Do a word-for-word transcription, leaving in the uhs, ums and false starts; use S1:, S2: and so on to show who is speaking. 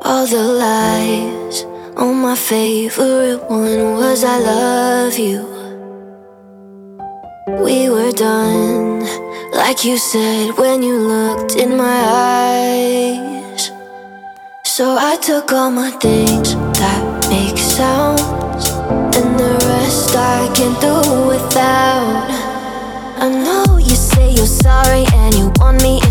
S1: All the lies. Oh, my favorite one was I love you. We were done, like you said when you looked in my eyes. So I took all my things that make sounds, and the rest I can do without. I know you say you're sorry and you want me